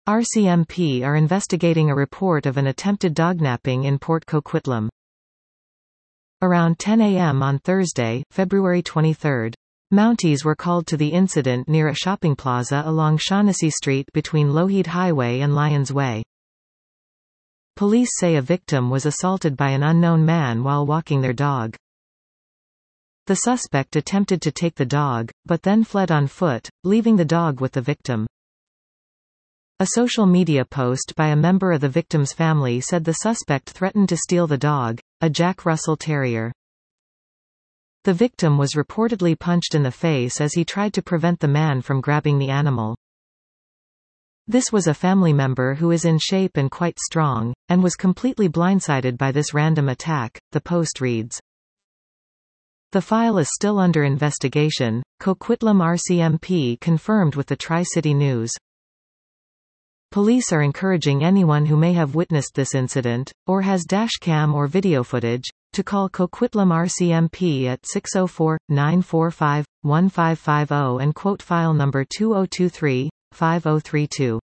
RCMP are investigating a report of an attempted dognapping in Port Coquitlam. Around 10 a.m. on Thursday, February 23, Mounties were called to the incident near a shopping plaza along Shaughnessy Street between Lougheed Highway and Lyons Way. Police say a victim was assaulted by an unknown man while walking their dog. The suspect attempted to take the dog, but then fled on foot, leaving the dog with the victim. A social media post by a member of the victim's family said the suspect threatened to steal the dog, a Jack Russell Terrier. The victim was reportedly punched in the face as he tried to prevent the man from grabbing the animal. This was a family member who is in shape and quite strong, and was completely blindsided by this random attack, the post reads. The file is still under investigation, Coquitlam RCMP confirmed with the Tri-City News. Police are encouraging anyone who may have witnessed this incident, or has dashcam or video footage, to call Coquitlam RCMP at 604-945-1550 and quote file number 2023-5032.